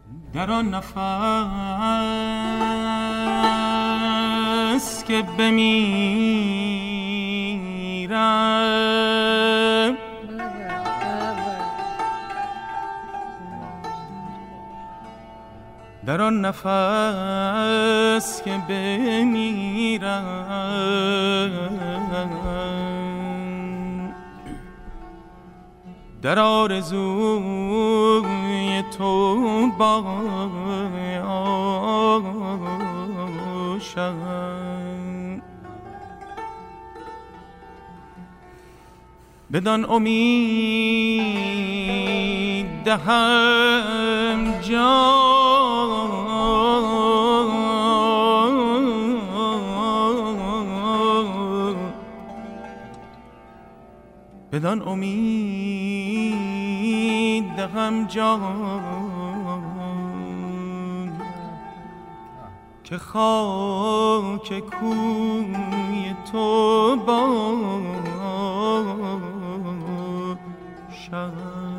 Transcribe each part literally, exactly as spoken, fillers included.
در آن نفس که بمیرم، در آن نفس که بمیرم، در آرزوی تو باشم، بدان امید دهم جان، بدان امید دهم جان که خاک کوی تو باشم.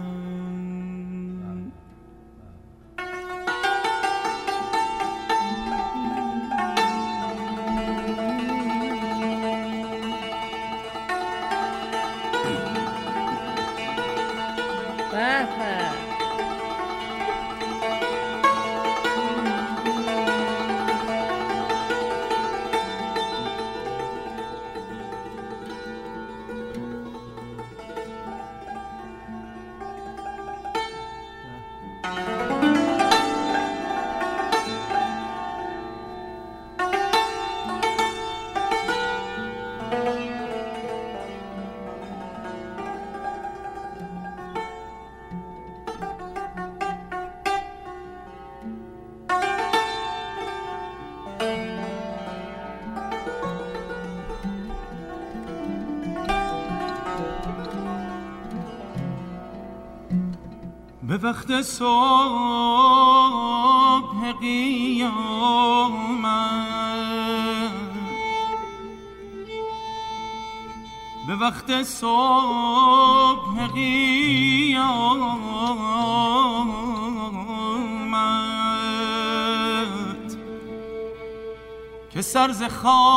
به وقت صبح قیامت، به وقت صبح قیامت که سر ز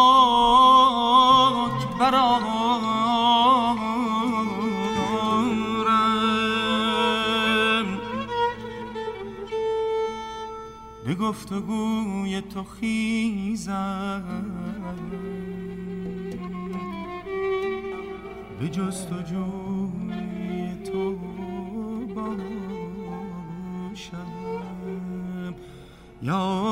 خاک برآورم، به گفتگوی تو خیزم، به جستجوی تو باشم. یا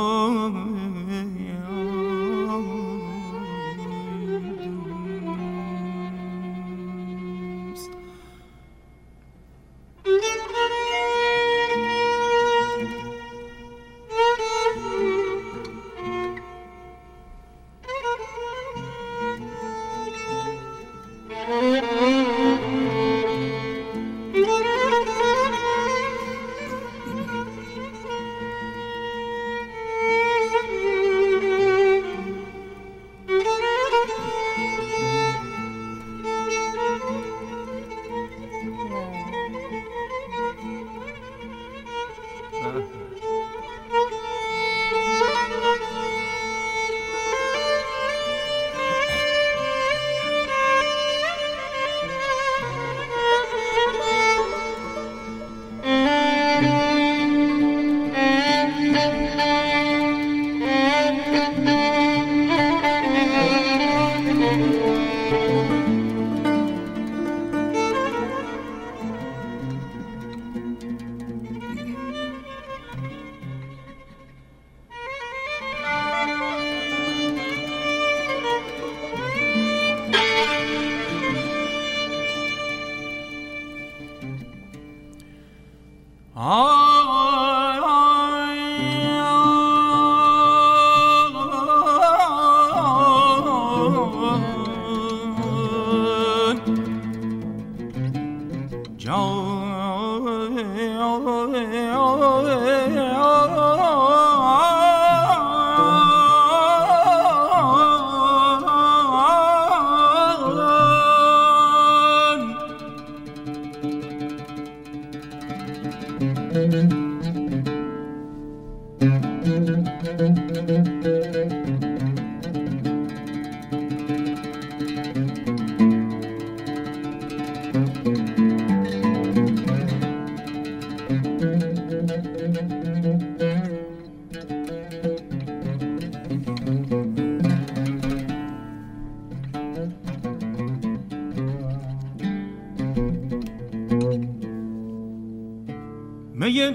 می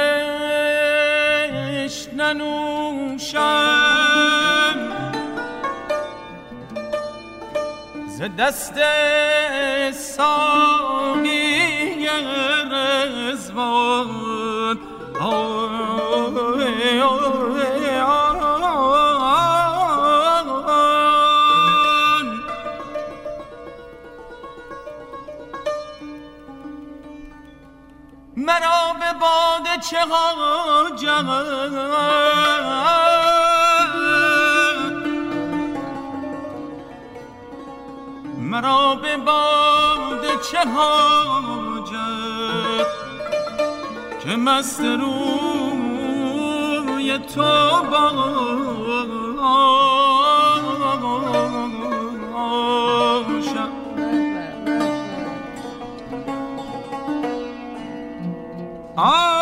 بهشت ننوشم ز دست ساقی رضوان مرا به باده چه حاجت مرا به باده چه حاجت که مست روی تو باشم آه